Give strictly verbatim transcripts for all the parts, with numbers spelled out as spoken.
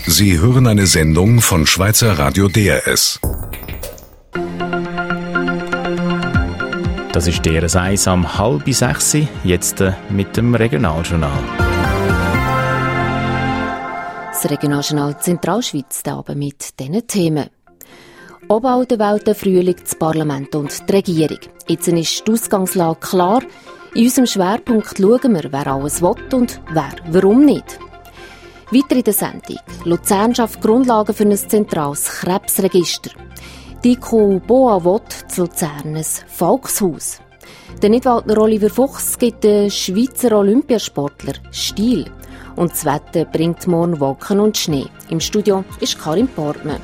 Sie hören eine Sendung von Schweizer Radio D R S. Das ist D R S eins am halb sechs, jetzt mit dem Regionaljournal. Das Regionaljournal Zentralschweiz, der Abend mit diesen Themen. Obwalden wählt den Frühling das Parlament und die Regierung. Jetzt ist die Ausgangslage klar. In unserem Schwerpunkt schauen wir, wer alles will und wer warum nicht. Weiter in der Sendung. Luzern schafft Grundlagen für ein zentrales Krebsregister. Die I K U Boa will zu Luzern ein Volkshaus. Der Nidwaldner Oliver Fuchs gibt den Schweizer Olympiasportler Stil. Und das Wetter bringt morgen Wolken und Schnee. Im Studio ist Karin Portmann.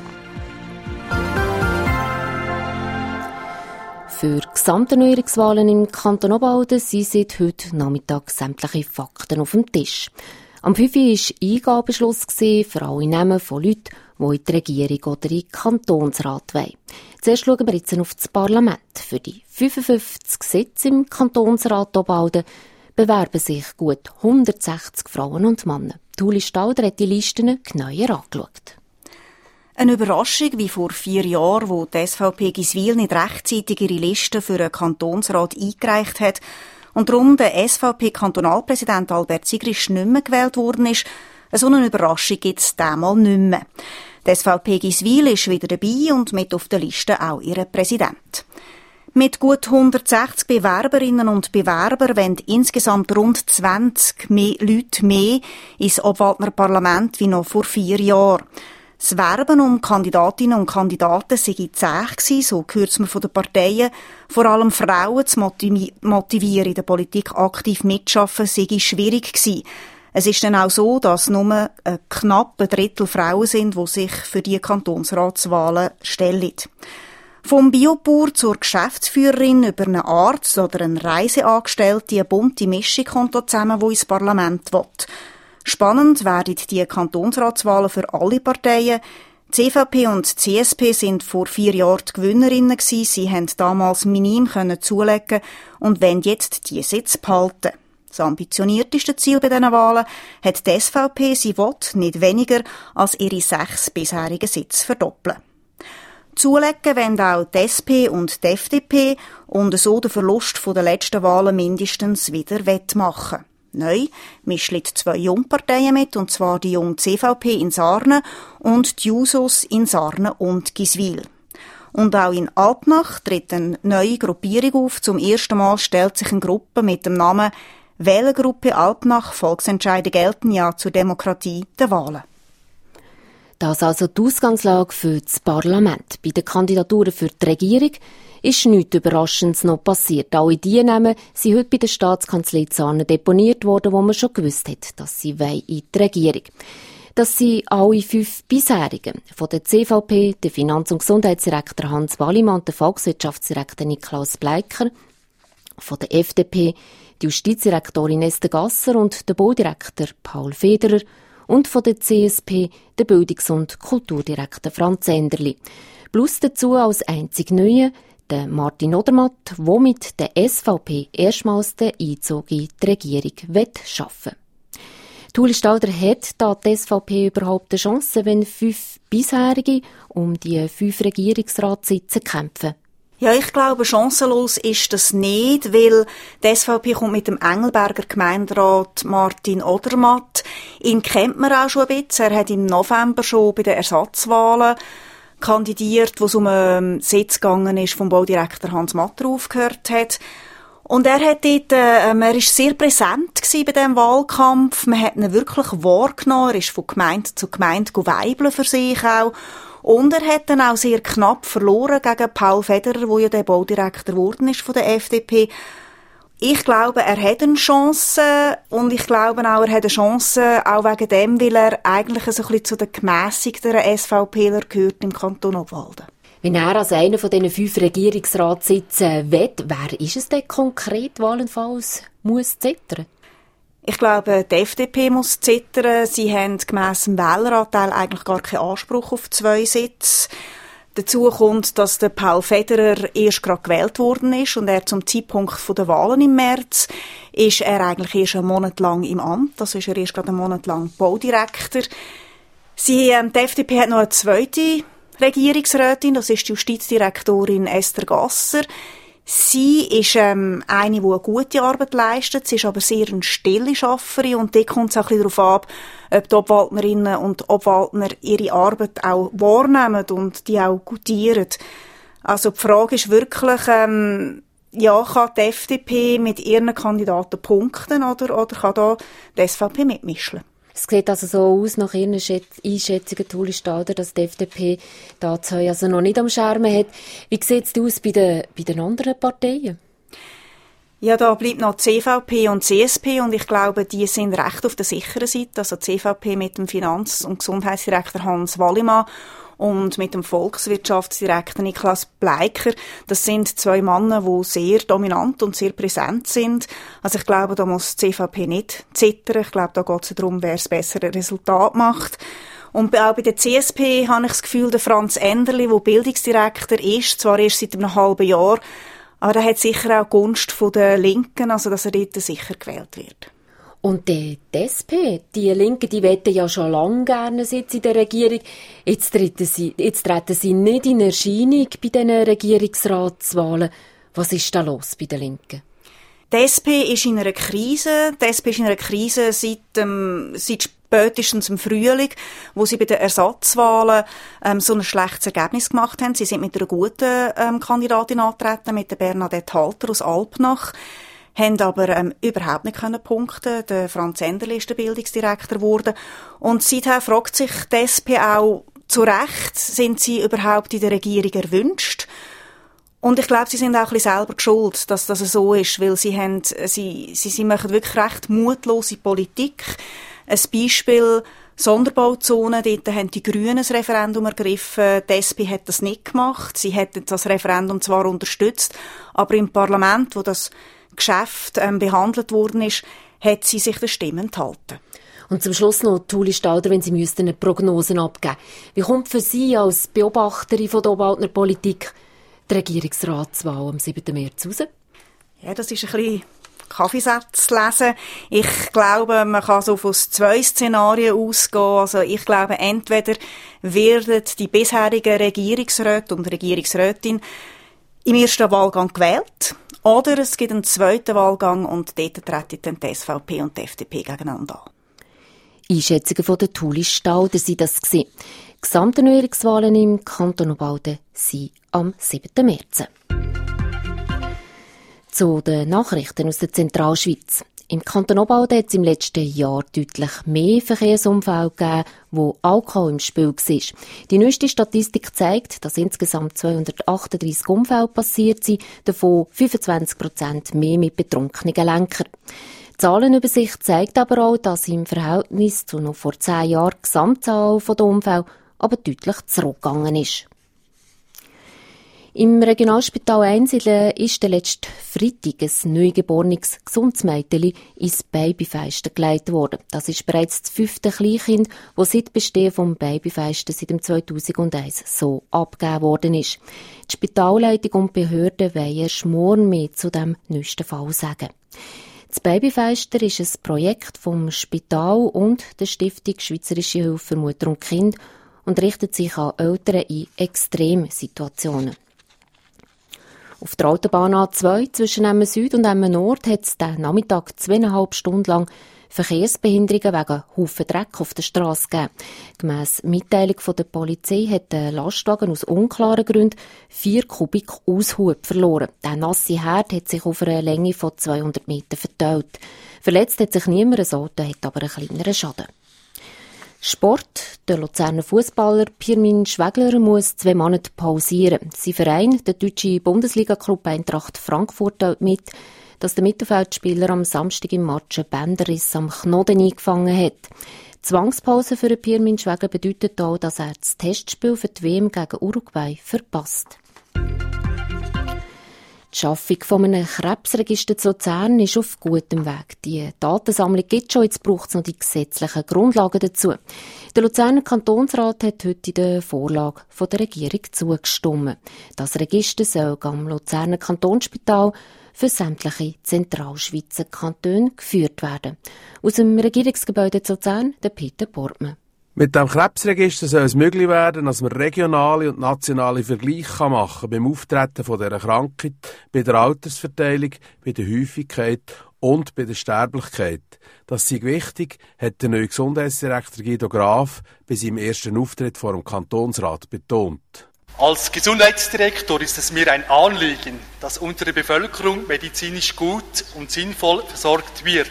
Für Gesamterneuerungswahlen im Kanton Obwalden sind seit heute Nachmittag sämtliche Fakten auf dem Tisch. Am fünf Uhr war Eingabeschluss für alle Namen von Leuten, die in die Regierung oder in den Kantonsrat wollen. Zuerst schauen wir jetzt auf das Parlament. Für die fünfundfünfzig Sitze im Kantonsrat Obwalden bewerben sich gut hundertsechzig Frauen und Männer. Uli Stalder hat die Listen genauer angeschaut. Eine Überraschung wie vor vier Jahren, wo die S V P Giswil nicht rechtzeitig ihre Liste für einen Kantonsrat eingereicht hat und darum der S V P-Kantonalpräsident Albert Sigrisch nicht mehr gewählt worden ist. So eine Überraschung gibt es diesmal nicht mehr. Die S V P Giswil ist wieder dabei und mit auf der Liste auch ihr Präsident. Mit gut hundertsechzig Bewerberinnen und Bewerbern wollen insgesamt rund zwanzig mehr Leute mehr ins Obwaldner Parlament wie noch vor vier Jahren. Das Werben um Kandidatinnen und Kandidaten sei zäh gewesen, so hört man von den Parteien. Vor allem Frauen zu motivieren, in der Politik aktiv mitzuarbeiten, sei schwierig gewesen. Es ist dann auch so, dass nur ein knapp ein Drittel Frauen sind, die sich für die Kantonsratswahlen stellen. Vom Biobauer zur Geschäftsführerin über einen Arzt oder einen Reiseangestellten, eine bunte Mischung kommt da zusammen, die ins Parlament will. Spannend werden die Kantonsratswahlen für alle Parteien. Die C V P und die C S P sind vor vier Jahren die Gewinnerinnen gewesen. Sie haben damals minim können zulegen und wollen jetzt die Sitze behalten. Das ambitionierteste Ziel bei diesen Wahlen hat die S V P. Sie will nicht weniger als ihre sechs bisherigen Sitze verdoppeln. Zulegen wollen auch die S P und die F D P und so den Verlust der letzten Wahlen mindestens wieder wettmachen. Neu mischen zwei Jungparteien mit, und zwar die junge C V P in Sarnen und die Jusos in Sarnen und Giswil. Und auch in Alpnach tritt eine neue Gruppierung auf. Zum ersten Mal stellt sich eine Gruppe mit dem Namen Wählergruppe Alpnach Volksentscheide gelten ja zur Demokratie der Wahlen. Das also die Ausgangslage für das Parlament. Bei den Kandidaturen für die Regierung ist nichts Überraschendes noch passiert. Alle die Namen sind heute bei der Staatskanzlei Sarnen deponiert worden, wo man schon gewusst hat, dass sie in die Regierung wollen. Das sind alle fünf bisherigen. Von der C V P, der Finanz- und Gesundheitsdirektor Hans Wallimann und der Volkswirtschaftsdirektor Niklaus Bleiker. Von der F D P die Justizdirektorin Esther Gasser und der Baudirektor Paul Federer. Und von der C S P der Bildungs- und Kulturdirektor Franz Enderli. Plus dazu als einzig Neue der Martin Odermatt, der mit der S V P erstmals den Einzug in die Regierung schaffen will. Uli Stalder, hat da die S V P überhaupt eine Chance, wenn fünf bisherige um die fünf Regierungsratssitze kämpfen? Ja, ich glaube, chancenlos ist das nicht, weil die S V P kommt mit dem Engelberger Gemeinderat Martin Odermatt. Ihn kennt man auch schon ein bisschen. Er hat im November schon bei den Ersatzwahlen kandidiert, wo es um einen Sitz gegangen ist, vom Baudirektor Hans Matter aufgehört hat. Und er hat dort, äh, er ist sehr präsent gewesen bei diesem Wahlkampf. Man hat ihn wirklich wahrgenommen. Er ist von Gemeinde zu Gemeinde weibeln für sich auch. Und er hat dann auch sehr knapp verloren gegen Paul Federer, der ja der Baudirektor geworden ist von der F D P. Ich glaube, er hat eine Chance, und ich glaube auch, er hat eine Chance, auch wegen dem, weil er eigentlich so ein bisschen zu den gemässigteren SVPler gehört im Kanton Obwalden. Wenn er als einer von diesen fünf Regierungsratssitzen will, wer ist es denn konkret, allenfalls muss zittern? Ich glaube, die F D P muss zittern. Sie haben gemäss dem Wähleranteil eigentlich gar keinen Anspruch auf zwei Sitze. Dazu kommt, dass der Paul Federer erst gerade gewählt worden ist und er zum Zeitpunkt der Wahlen im März ist er eigentlich erst einen Monat lang im Amt. Also ist er erst gerade einen Monat lang Baudirektor. Sie, ähm, die F D P hat noch eine zweite Regierungsrätin, das ist die Justizdirektorin Esther Gasser. Sie ist ähm, eine, die eine gute Arbeit leistet, sie ist aber sehr eine stille Schafferin und da kommt es auch ein bisschen darauf ab, ob die Obwaldnerinnen und Obwaldner ihre Arbeit auch wahrnehmen und die auch gutieren. Also die Frage ist wirklich, ähm, ja, kann die F D P mit ihren Kandidaten punkten oder, oder kann da die S V P mitmischen? Es sieht also so aus, nach Ihren Einschätzungen, Ueli Stader, dass die F D P da zwei also noch nicht am Schermen hat. Wie sieht es aus bei den, bei den anderen Parteien? Ja, da bleibt noch C V P und C S P und ich glaube, die sind recht auf der sicheren Seite. Also C V P mit dem Finanz- und Gesundheitsdirektor Hans Wallimann und mit dem Volkswirtschaftsdirektor Niklas Bleiker. Das sind zwei Männer, die sehr dominant und sehr präsent sind. Also ich glaube, da muss die C V P nicht zittern. Ich glaube, da geht es darum, wer das bessere Resultat macht. Und auch bei der C S P habe ich das Gefühl, der Franz Enderli, der Bildungsdirektor ist, zwar erst seit einem halben Jahr, aber er hat sicher auch Gunst von der Linken, also dass er dort sicher gewählt wird. Und die, die S P, die Linken, die wollen ja schon lange gerne sitzen in der Regierung. Jetzt treten sie, jetzt treten sie nicht in Erscheinung bei diesen Regierungsratswahlen. Was ist da los bei den Linken? Die S P ist in einer Krise. Die S P ist in einer Krise seit, ähm, seit spätestens im Frühling, wo sie bei den Ersatzwahlen ähm, so ein schlechtes Ergebnis gemacht haben. Sie sind mit einer guten ähm, Kandidatin angetreten, mit der Bernadette Halter aus Alpnach. Haben aber ähm, überhaupt nicht können punkten. Der Franz Enderli ist der Bildungsdirektor geworden. Und seither fragt sich die S P auch zu Recht, sind sie überhaupt in der Regierung erwünscht? Und ich glaube, sie sind auch ein bisschen selber schuld, dass das so ist, weil sie haben, sie, sie, sie machen wirklich recht mutlose Politik. Ein Beispiel, Sonderbauzonen, dort haben die Grünen das Referendum ergriffen, die S P hat das nicht gemacht. Sie hätten das Referendum zwar unterstützt, aber im Parlament, wo das Geschäft ähm, behandelt worden ist, hat sie sich der Stimme enthalten. Und zum Schluss noch, Ueli Stader, wenn Sie müssten eine Prognose abgeben. Wie kommt für Sie als Beobachterin von der Obwaldner Politik die Regierungsratswahl am siebten März raus? Ja, das ist ein bisschen Kaffeesatz lesen. Ich glaube, man kann so von zwei Szenarien ausgehen. Also ich glaube, entweder werden die bisherigen Regierungsräte und Regierungsrätin im ersten Wahlgang gewählt, oder es gibt einen zweiten Wahlgang und dort treten dann die S V P und die F D P gegeneinander an. Einschätzungen von der Ueli Stader sind das gewesen. Die Gesamterneuerungswahlen im Kanton Obwalden sind am siebten März. Zu den Nachrichten aus der Zentralschweiz. Im Kanton Obwalden hat es im letzten Jahr deutlich mehr Verkehrsunfälle gegeben, wo Alkohol im Spiel war. Die neueste Statistik zeigt, dass insgesamt zweihundertachtunddreissig Unfälle passiert sind, davon fünfundzwanzig Prozent mehr mit betrunkenen Lenkern. Die Zahlenübersicht zeigt aber auch, dass im Verhältnis zu noch vor zehn Jahren die Gesamtzahl der Unfälle aber deutlich zurückgegangen ist. Im Regionalspital Einsiedeln ist der letzte Freitag ein neugeborenes gesundes Mädchen ins Babyfesten gelegt worden. Das ist bereits das fünfte Kleinkind, das seit Bestehen vom Babyfesten seit dem zweitausendeins so abgegeben worden ist. Die Spitalleitung und die Behörden wollen erst morgen mehr zu diesem neuesten Fall sagen. Das Babyfeister ist ein Projekt vom Spital und der Stiftung Schweizerische Hilfe für Mutter und Kind und richtet sich an Eltern in Extremsituationen. Auf der Autobahn A zwei zwischen Emmen Süd und Emmen Nord hat es diesen Nachmittag zweieinhalb Stunden lang Verkehrsbehinderungen wegen Haufen Dreck auf der Strasse gegeben. Gemäss Mitteilung von der Polizei hat der Lastwagen aus unklaren Gründen vier Kubik Aushub verloren. Der nasse Herd hat sich auf einer Länge von zweihundert Metern verteilt. Verletzt hat sich niemand, das Auto hat aber einen kleineren Schaden. Sport. Der Luzerner Fußballer Pirmin Schwegler muss zwei Monate pausieren. Sein Verein, der deutsche Bundesliga-Club Eintracht Frankfurt, teilt mit, dass der Mittelfeldspieler am Samstag im Match einen Bänderriss am Knoten eingefangen hat. Die Zwangspause für Pirmin Schwegler bedeutet auch, dass er das Testspiel für die W M gegen Uruguay verpasst. Die Schaffung von einem Krebsregister zu Luzern ist auf gutem Weg. Die Datensammlung gibt es schon, jetzt braucht es noch die gesetzlichen Grundlagen dazu. Der Luzerner Kantonsrat hat heute in der Vorlage von der Regierung zugestimmt. Das Register soll am Luzerner Kantonsspital für sämtliche Zentralschweizer Kantone geführt werden. Aus dem Regierungsgebäude zu Luzern, der Peter Portmann. Mit dem Krebsregister soll es möglich werden, dass man regionale und nationale Vergleiche machen kann beim Auftreten von dieser Krankheit, bei der Altersverteilung, bei der Häufigkeit und bei der Sterblichkeit. Das sei wichtig, hat der neue Gesundheitsdirektor Guido Graf bei seinem ersten Auftritt vor dem Kantonsrat betont. Als Gesundheitsdirektor ist es mir ein Anliegen, dass unsere Bevölkerung medizinisch gut und sinnvoll versorgt wird.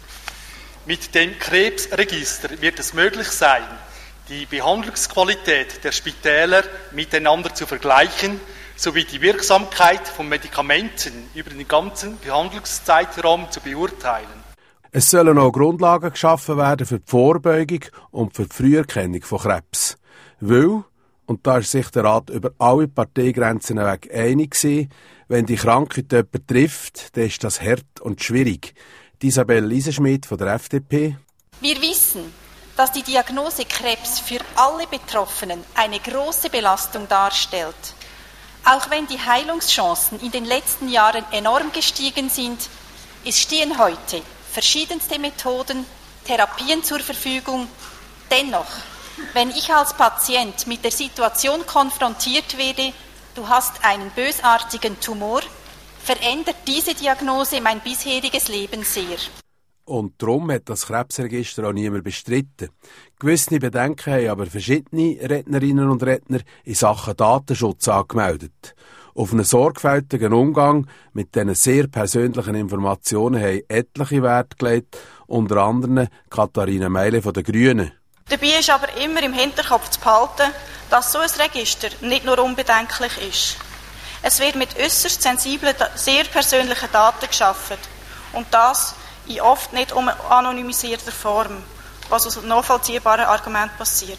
Mit dem Krebsregister wird es möglich sein, die Behandlungsqualität der Spitäler miteinander zu vergleichen, sowie die Wirksamkeit von Medikamenten über den ganzen Behandlungszeitraum zu beurteilen. Es sollen auch Grundlagen geschaffen werden für die Vorbeugung und für die Früherkennung von Krebs. Weil, und da ist sich der Rat über alle Parteigrenzen hinweg einig gewesen, wenn die Krankheit jemanden trifft, dann ist das hart und schwierig. Isabel Liesenschmidt von der F D P. Wir wissen, dass die Diagnose Krebs für alle Betroffenen eine große Belastung darstellt. Auch wenn die Heilungschancen in den letzten Jahren enorm gestiegen sind, es stehen heute verschiedenste Methoden, Therapien zur Verfügung. Dennoch, wenn ich als Patient mit der Situation konfrontiert werde, du hast einen bösartigen Tumor, verändert diese Diagnose mein bisheriges Leben sehr. Und darum hat das Krebsregister auch niemand bestritten. Gewisse Bedenken haben aber verschiedene Rednerinnen und Redner in Sachen Datenschutz angemeldet. Auf einen sorgfältigen Umgang mit diesen sehr persönlichen Informationen haben etliche Wert gelegt, unter anderem Katharina Meile von den Grünen. Dabei ist aber immer im Hinterkopf zu behalten, dass so ein Register nicht nur unbedenklich ist. Es wird mit äußerst sensiblen, sehr persönlichen Daten geschaffen. Und das in oft nicht anonymisierter Form, was aus nachvollziehbaren Argumenten passiert.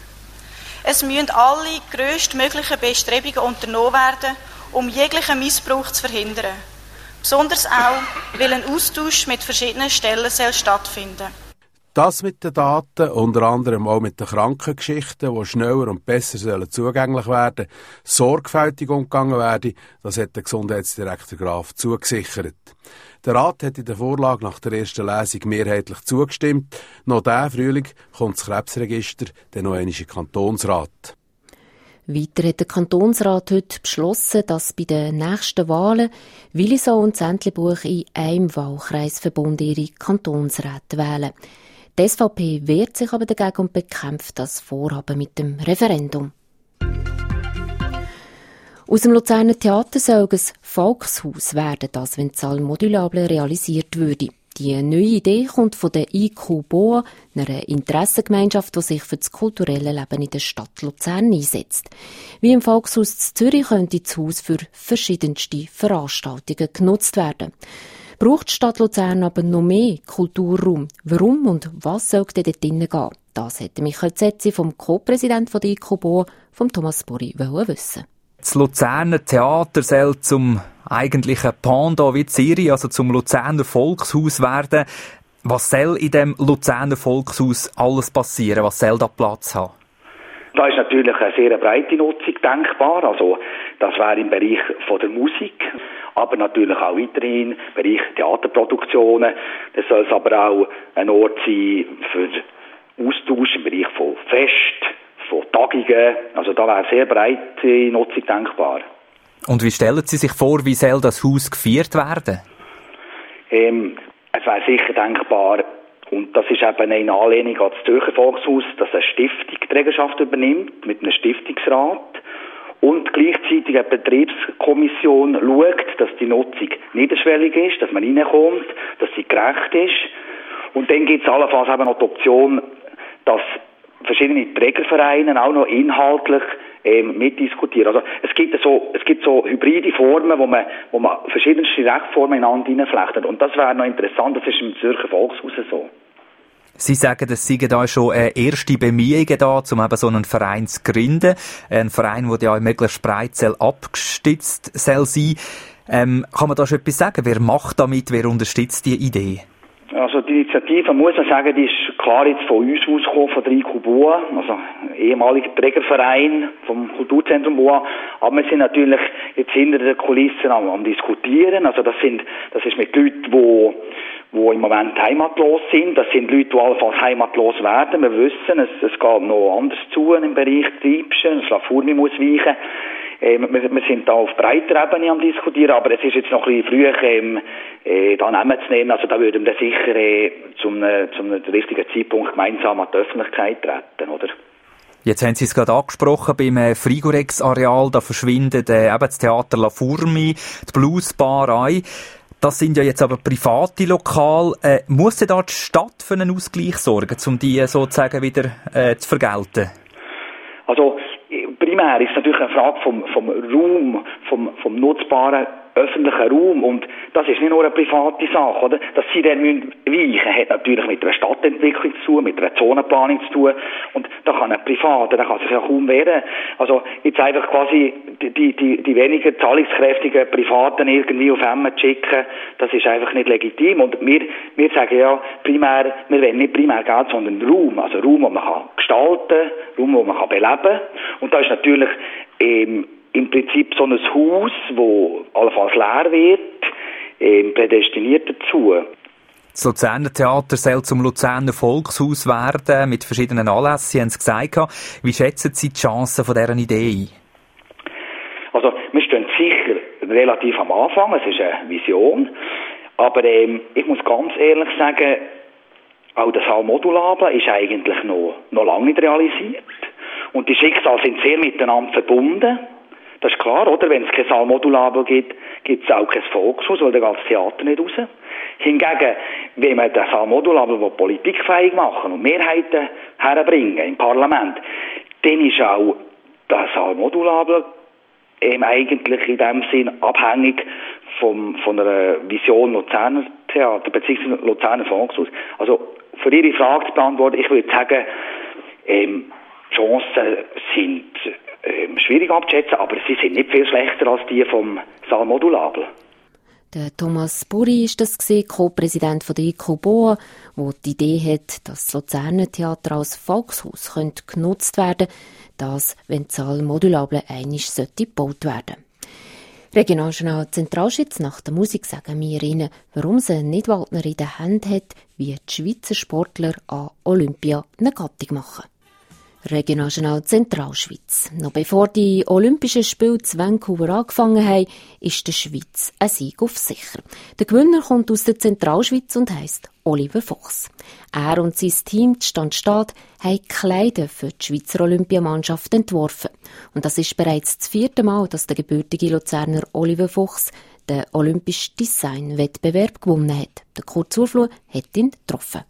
Es müssen alle grösstmöglichen Bestrebungen unternommen werden, um jeglichen Missbrauch zu verhindern. Besonders auch, weil ein Austausch mit verschiedenen Stellen soll stattfinden. Das mit den Daten, unter anderem auch mit den Krankengeschichten, die schneller und besser sollen zugänglich werden, sorgfältig umgegangen werden, das hat der Gesundheitsdirektor Graf zugesichert. Der Rat hat in der Vorlage nach der ersten Lesung mehrheitlich zugestimmt. Noch diesen Frühling kommt das Krebsregister dann noch einmal in den Kantonsrat. Weiter hat der Kantonsrat heute beschlossen, dass bei den nächsten Wahlen Willisau und Zentlebuch in einem Wahlkreisverbund ihre Kantonsräte wählen. Die S V P wehrt sich aber dagegen und bekämpft das Vorhaben mit dem Referendum. Aus dem Luzerner Theater soll ein Volkshaus werden, das, wenn die Zahl modulabel realisiert würde. Die neue Idee kommt von der I Q Boa, einer Interessengemeinschaft, die sich für das kulturelle Leben in der Stadt Luzern einsetzt. Wie im Volkshaus zu Zürich könnte das Haus für verschiedenste Veranstaltungen genutzt werden. Braucht die Stadt Luzern aber noch mehr Kulturraum? Warum und was soll dort drinnen gehen? Das hätte Michael Zetzi, vom Co-Präsident der I Q Boa, vom Thomas Bori, wissen. Das Luzerner Theater soll zum eigentlichen Pendant wie Zürich, also zum Luzerner Volkshaus werden. Was soll in dem Luzerner Volkshaus alles passieren? Was soll da Platz haben? Da ist natürlich eine sehr breite Nutzung denkbar. Also, das wäre im Bereich von der Musik, aber natürlich auch weiterhin im Bereich Theaterproduktionen. Das soll aber auch ein Ort sein für Austausch im Bereich von Fest, von Tagungen. Also da wäre sehr breite Nutzung denkbar. Und wie stellen Sie sich vor, wie soll das Haus geführt werden? Ähm, es wäre sicher denkbar, und das ist eben eine Anlehnung an das Zürcher Volkshaus, dass eine Stiftung die Trägerschaft übernimmt, mit einem Stiftungsrat, und gleichzeitig eine Betriebskommission schaut, dass die Nutzung niederschwellig ist, dass man reinkommt, dass sie gerecht ist. Und dann gibt es allenfalls eben noch die Option, dass verschiedene Trägervereine auch noch inhaltlich ähm, mitdiskutieren. Also es gibt so, es gibt so hybride Formen, wo man, wo man verschiedenste Rechtsformen ineinander hineinflechtet. Und das wäre noch interessant, das ist im Zürcher Volkshaus so. Sie sagen, es seien da schon äh, erste Bemühungen da, um eben so einen Verein zu gründen. Ein Verein, der ja möglichst breit soll abgestützt soll sein. Ähm, kann man da schon etwas sagen? Wer macht damit? Wer unterstützt die Idee? Also die Initiative, muss man sagen, die ist klar jetzt von uns ausgekommen, von der I Q Boa, also ehemaliger Trägerverein vom Kulturzentrum Boa. Aber wir sind natürlich jetzt hinter den Kulissen am, am diskutieren. Also das sind, das ist mit Leuten, die die im Moment heimatlos sind. Das sind Leute, die allenfalls heimatlos werden. Wir wissen, es, es geht noch anders zu im Bereich Triebschen, das Schlafurmi muss weichen. Ähm, wir, wir sind da auf breiter Ebene am diskutieren, aber es ist jetzt noch ein bisschen früh, ähm, äh, da Namen zu nehmen. Also da würden wir sicher äh, zum, äh, zum richtigen Zeitpunkt gemeinsam an die Öffentlichkeit treten, oder? Jetzt haben Sie es gerade angesprochen, beim Frigorex-Areal, da verschwindet äh, eben das Theater La Fourmi, die Bluesbarei. Das sind ja jetzt aber private Lokale. Äh, muss denn da die Stadt für einen Ausgleich sorgen, um die sozusagen wieder äh, zu vergelten? Also primär ist es natürlich eine Frage vom, vom Raum, vom, vom nutzbaren öffentlichen Raum. Und das ist nicht nur eine private Sache, oder? Dass sie dann weichen müssen, hat natürlich mit einer Stadtentwicklung zu tun, mit einer Zonenplanung zu tun. Und da kann ein Privater, da kann sich ja kaum wehren. Also jetzt einfach quasi die, die, die weniger zahlungskräftigen Privaten irgendwie auf Emmen zu schicken, das ist einfach nicht legitim. Und wir, wir sagen ja primär, wir wollen nicht primär Geld, sondern Raum. Also Raum, den man kann gestalten, Raum, den man kann beleben. Und da ist natürlich ähm, im Prinzip so ein Haus, das allenfalls leer wird, ähm, prädestiniert dazu. Das Luzerner Theater soll zum Luzerner Volkshaus werden, mit verschiedenen Anlässen, Sie haben es gesagt. Wie schätzen Sie die Chancen von dieser Idee ein? Also, wir stehen sicher relativ am Anfang, es ist eine Vision, aber ähm, ich muss ganz ehrlich sagen, auch das Saal Modulabel ist eigentlich noch, noch lange nicht realisiert. Und die Schicksale sind sehr miteinander verbunden. Das ist klar, oder? Wenn es kein Saal Modulabel gibt, gibt es auch kein Volkshaus, weil dann geht das Theater nicht raus. Hingegen, wenn man den Saal Modulabel politikfähig machen und Mehrheiten herbringen im Parlament, dann ist auch der Saal Modulabel eben eigentlich in dem Sinn abhängig vom, von einer Vision Luzerner Theater bzw. Luzerner Volkshaus. Also für Ihre Frage zu beantworten, ich würde sagen, ähm, die Chancen sind ähm, schwierig abzuschätzen, aber sie sind nicht viel schlechter als die vom Saal Modulabel. Der Thomas Buri ist das gewesen, Co-Präsident von der I K B O A, der die Idee hat, dass das Luzerner Theater als Volkshaus könnte genutzt werden, das, wenn die Saal Modulabel einmal sollte gebaut werden. Regionaljournal Zentralschweiz, nach der Musik sagen wir Ihnen, warum sie einen Nidwaldner in der Hand hat, wie die Schweizer Sportler an Olympia eine Gattung machen. Regionaljournal Zentralschweiz. Noch bevor die Olympischen Spiele zu Vancouver angefangen haben, ist der Schweiz ein Sieg auf sicher. Der Gewinner kommt aus der Zentralschweiz und heisst Oliver Fuchs. Er und sein Team, die Standstaat, haben Kleider für die Schweizer Olympiamannschaft entworfen. Und das ist bereits das vierte Mal, dass der gebürtige Luzerner Oliver Fuchs den Olympischen Design-Wettbewerb gewonnen hat. Der Kurt Zurfluh hat ihn getroffen.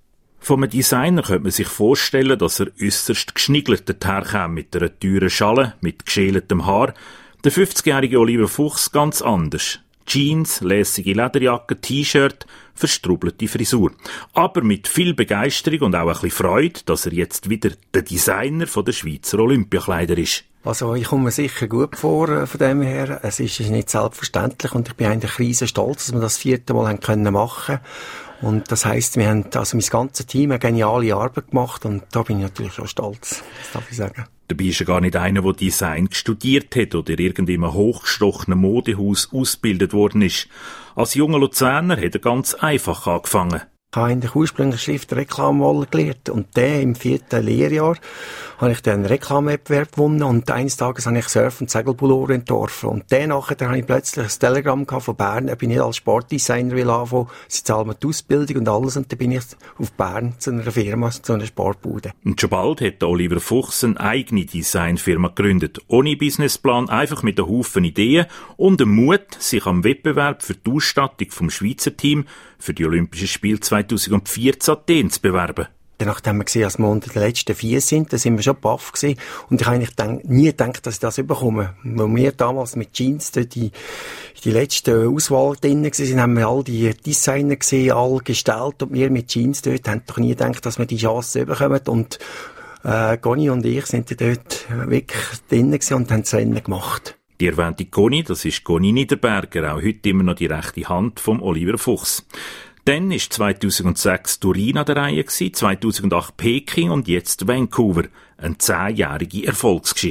Vom Designer könnte man sich vorstellen, dass er äusserst geschniggelt daherkäme mit einer teuren Schale, mit geschältem Haar. Der fünfzigjährige Oliver Fuchs ganz anders. Jeans, lässige Lederjacke, T-Shirt, verstrubelte Frisur. Aber mit viel Begeisterung und auch ein bisschen Freude, dass er jetzt wieder der Designer von der Schweizer Olympiakleider ist. Also ich komme mir sicher gut vor äh, von dem her. Es ist nicht selbstverständlich und ich bin eigentlich riesen stolz, dass wir das vierte Mal haben können machen. Und das heisst, wir haben also mein ganzes Team eine geniale Arbeit gemacht und da bin ich natürlich auch stolz, das darf ich sagen. Dabei ist er gar nicht einer, der Design studiert hat oder irgendwie in einem hochgestochenen Modehaus ausgebildet worden ist. Als junger Luzerner hat er ganz einfach angefangen. Ich habe eigentlich ursprünglich Schrift- und Reklamwolle gelernt und dann im vierten Lehrjahr habe ich dann einen Reklamwettbewerb gewonnen und eines Tages habe ich Surf- und Segelpullover entworfen und dann nachher habe ich plötzlich ein Telegramm von Bern, ob ich nicht als Sportdesigner will anfangen, sie zahlen mir die Ausbildung und alles und dann bin ich auf Bern zu einer Firma, zu einer Sportbude. Und schon bald hat Oliver Fuchs eine eigene Designfirma gegründet, ohne Businessplan, einfach mit einem Haufen Ideen und dem Mut, sich am Wettbewerb für die Ausstattung vom Schweizer Team für die Olympischen Spiele zweitausendvierzehn Athen zu bewerben. Nachdem wir gesehen, dass wir unter den letzten vier sind, da sind wir schon baff gewesen. Und ich habe eigentlich denk, nie gedacht, dass ich das bekomme. Weil wir damals mit Jeans dort die, die letzte Auswahl drin waren, haben wir all die Designer gesehen, all gestellt. Und wir mit Jeans dort haben doch nie gedacht, dass wir die Chance bekommen. Und äh, Conny und ich sind dort wirklich drin gewesen und haben das Rennen gemacht. Die erwähnte Conny, das ist Conny Niederberger, auch heute immer noch die rechte Hand vom Oliver Fuchs. Dann war zweitausendsechs Turin an der Reihe, zweitausendacht Peking und jetzt Vancouver. Eine zehnjährige Erfolgsgeschichte.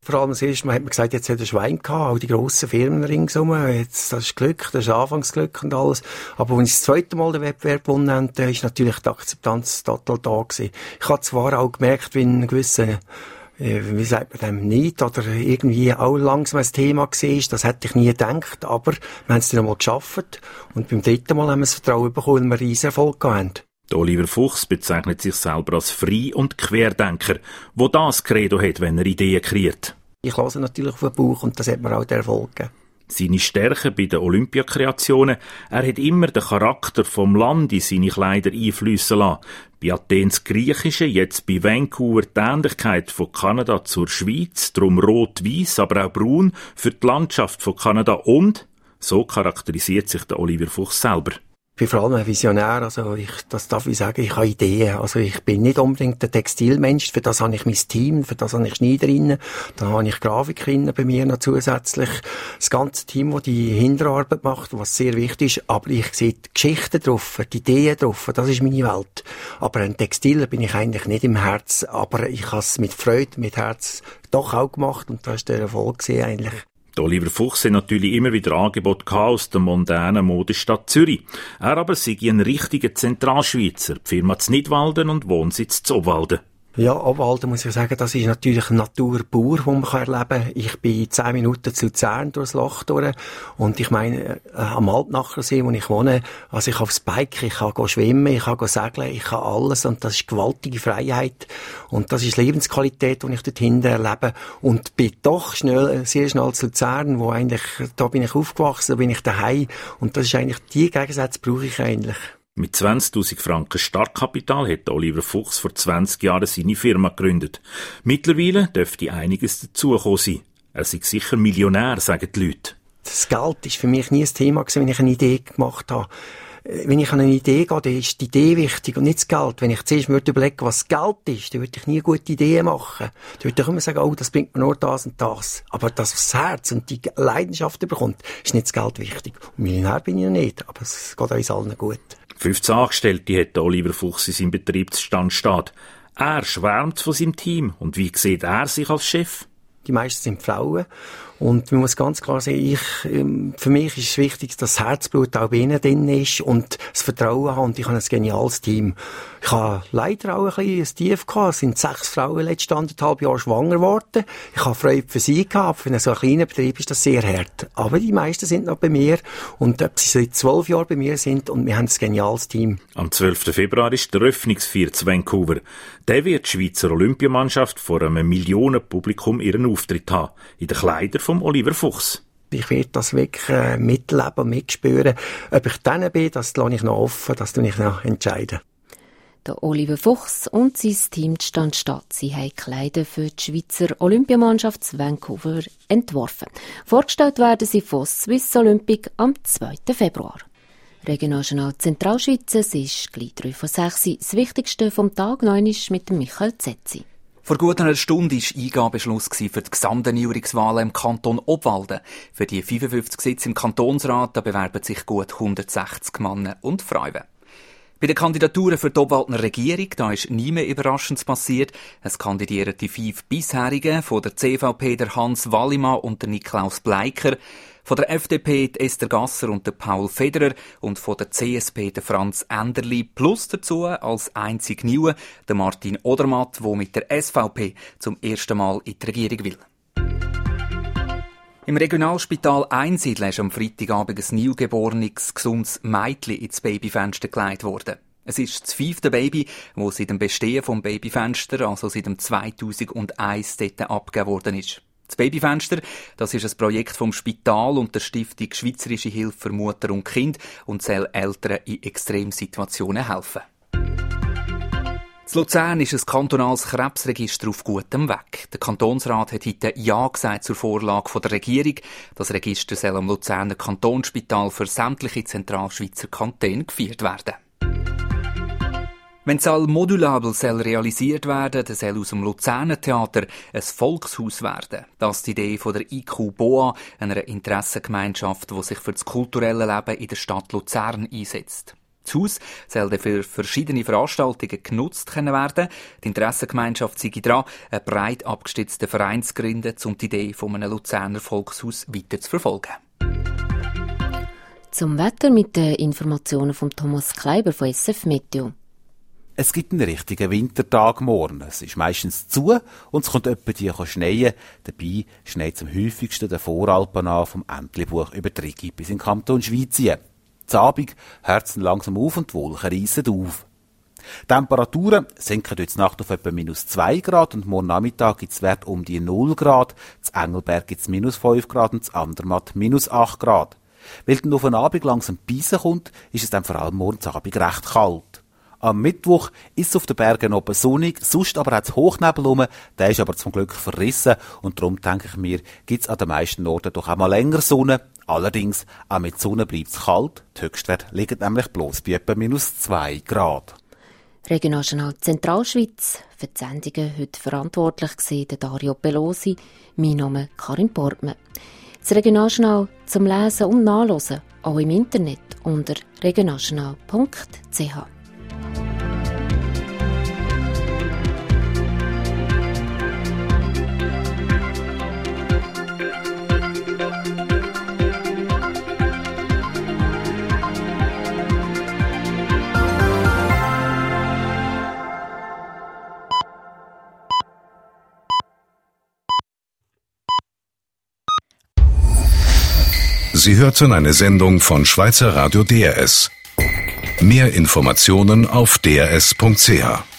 Vor allem das erste Mal hat man gesagt, jetzt hat er Schwein gehabt, all die grossen Firmen ringsum, jetzt, das ist Glück, das ist Anfangsglück und alles. Aber als ich das zweite Mal den Wettbewerb gewonnen habe, dann ist natürlich die Akzeptanz total da gewesen. Ich habe zwar auch gemerkt, wie ein gewisser, äh, wie sagt man dem, nicht, oder irgendwie auch langsam ein Thema war, das hätte ich nie gedacht, aber wir haben es dann einmal geschafft und beim dritten Mal haben wir das Vertrauen bekommen, weil wir einen riesen Erfolg hatten. Oliver Fuchs bezeichnet sich selber als Frei- und Querdenker, wo das Credo hat, wenn er Ideen kreiert. Ich höre natürlich auf den Bauch und das hat mir auch den Erfolg gegeben. Seine Stärke bei den Olympiakreationen, er hat immer den Charakter vom Land in seine Kleider einfliessen lassen. Bei Athens Griechische, jetzt bei Vancouver die Ähnlichkeit von Kanada zur Schweiz, darum rot-weiss, aber auch braun für die Landschaft von Kanada und, so charakterisiert sich der Oliver Fuchs selber. Ich bin vor allem ein Visionär, also ich, das darf ich sagen, ich habe Ideen. Also ich bin nicht unbedingt der Textilmensch, für das habe ich mein Team, für das habe ich Schneiderinnen, dann habe ich Grafikerinnen bei mir noch zusätzlich. Das ganze Team, das die Hinterarbeit macht, was sehr wichtig ist, aber ich sehe die Geschichten drauf, die Ideen drauf, das ist meine Welt. Aber ein Textiler bin ich eigentlich nicht im Herz, aber ich habe es mit Freude, mit Herz doch auch gemacht und das ist der Erfolg gewesen eigentlich. Der Oliver Fuchs hat natürlich immer wieder Angebote aus der mondänen Modestadt Zürich. Er aber sei ein richtiger Zentralschweizer, die Firma Znidwalden und Wohnsitz zu Obwalden. Ja, Obwalden muss ich sagen, das ist natürlich ein Naturbauer, den man erleben kann. Ich bin zehn Minuten zu Luzern durchs Loch durch. Und ich meine, äh, am Altnachlersee, wo ich wohne, also ich habe aufs Bike, ich kann go schwimmen, ich kann go segeln, ich kann alles. Und das ist gewaltige Freiheit. Und das ist Lebensqualität, die ich dort hinten erlebe. Und bin doch schnell, sehr schnell zu Luzern, wo eigentlich, da bin ich aufgewachsen, da bin ich daheim. Und das ist eigentlich, die Gegensätze brauche ich eigentlich. Mit zwanzigtausend Franken Startkapital hat Oliver Fuchs vor zwanzig Jahren seine Firma gegründet. Mittlerweile dürfte einiges dazugekommen sein. Er sei sicher Millionär, sagen die Leute. Das Geld ist für mich nie ein Thema gewesen, wenn ich eine Idee gemacht habe. Wenn ich an eine Idee gehe, dann ist die Idee wichtig und nicht das Geld. Wenn ich zuerst mir überlege, was Geld ist, dann würde ich nie gute Ideen machen. Dann würde ich immer sagen, oh, das bringt mir nur das und das. Aber dass das Herz und die Leidenschaft bekommt, ist nicht das Geld wichtig. Und Millionär bin ich ja nicht, aber es geht uns allen gut. fünfzehn Angestellte hat Oliver Fuchs in seinem Betriebsstand steht. Er schwärmt von seinem Team. Und wie sieht er sich als Chef? Die meisten sind Frauen. Und man muss ganz klar sagen, ich, für mich ist es wichtig, dass das Herzblut auch bei ihnen drin ist und das Vertrauen haben. Und ich habe ein geniales Team. Ich habe leider auch ein bisschen ein Tief gehabt. Es sind sechs Frauen letzte anderthalb Jahre schwanger geworden. Ich habe Freude für sie gehabt. Für einen so kleinen Betrieb ist das sehr hart. Aber die meisten sind noch bei mir. Und ob sie seit zwölf Jahren bei mir sind. Und wir haben ein geniales Team. Am zwölften Februar ist der Eröffnungsfeier zu Vancouver. Der wird die Schweizer Olympiamannschaft vor einem Millionenpublikum ihren Auftritt haben. In den Kleidern vom Oliver Fuchs. Ich werde das wirklich äh, mitleben und mitspüren. Ob ich dann bin, das lasse ich noch offen, das tue ich noch entscheiden. Der Oliver Fuchs und sein Team stand statt. Sie haben Kleider für die Schweizer Olympiamannschaft zu Vancouver entworfen. Vorgestellt werden sie von Swiss Olympic am zweiten Februar. Regionaljournal Zentralschweiz, es ist gleich drei von sechs. Das Wichtigste vom Tag neun ist mit Michael Zetzi. Vor gut einer Stunde war Eingabeschluss für die Gesamterneuerungswahlen im Kanton Obwalden. Für die fünfundfünfzig Sitze im Kantonsrat da bewerben sich gut hundertsechzig Männer und Frauen. Bei den Kandidaturen für die Obwaldner Regierung da ist nie mehr Überraschendes passiert. Es kandidieren die fünf bisherigen, von der C V P der Hans Wallimann und der Niklaus Bleiker, von der F D P die Esther Gasser und der Paul Federer und von der C S P der Franz Enderli, plus dazu als einzig Neue der Martin Odermatt, der mit der S V P zum ersten Mal in die Regierung will. Im Regionalspital Einsiedeln ist am Freitagabend ein neugeborenes, gesundes Mädchen ins Babyfenster gelegt worden. Es ist das fünfte Baby, das seit dem Bestehen vom Babyfenster, also seit dem zweitausendeins, dort abgegeben worden ist. Das Babyfenster, das ist ein Projekt vom Spital und der Stiftung Schweizerische Hilfe für Mutter und Kind und soll Eltern in Extremsituationen helfen. In Luzern ist ein kantonales Krebsregister auf gutem Weg. Der Kantonsrat hat heute Ja gesagt zur Vorlage der Regierung. Das Register soll am Luzerner Kantonsspital für sämtliche Zentralschweizer Kantone geführt werden. Wenn das Modulabel soll realisiert werden, dann soll aus dem Luzerner Theater ein Volkshaus werden. Das ist die Idee von der I Q Boa, einer Interessengemeinschaft, die sich für das kulturelle Leben in der Stadt Luzern einsetzt. Das Haus soll für verschiedene Veranstaltungen genutzt können werden. Die Interessengemeinschaft sei dran, einen breit abgestützten Verein zu gründen, um die Idee von einem Luzerner Volkshaus weiter zu verfolgen. Zum Wetter mit den Informationen von Thomas Kleiber von S F Meteo. Es gibt einen richtigen Wintertag morgen. Es ist meistens zu und es kommt etwa die schneien. Dabei schneit es am häufigsten den Voralpen an, vom Entlebuch über die Rigi bis in den Kanton Schwyz. Am Abend hört es langsam auf und die Wolken reissen auf. Die Temperaturen sinken heute Nacht auf etwa minus zwei Grad und morgen Nachmittag gibt es Wert um die null Grad. Zu Engelberg gibt es minus fünf Grad und zu Andermatt minus acht Grad. Weil dann auf den Abend langsam Beisen kommt, ist es dann vor allem morgens Abend recht kalt. Am Mittwoch ist es auf den Bergen oben sonnig, sonst aber auch das Hochnebel rum, der ist aber zum Glück verrissen und darum denke ich mir, gibt es an den meisten Orten doch auch mal länger Sonne. Allerdings, auch mit Sonne bleibt es kalt, die Höchstwerte liegen nämlich bloß bei etwa minus zwei Grad. Regionaljournal Zentralschweiz, für die Sendungen heute verantwortlich war der Dario Pelosi, mein Name Karin Portmann. Das Regionaljournal zum Lesen und Nachlesen, auch im Internet unter regionaljournal punkt c h. Sie hörten eine Sendung von Schweizer Radio D R S. Mehr Informationen auf d r s punkt c h.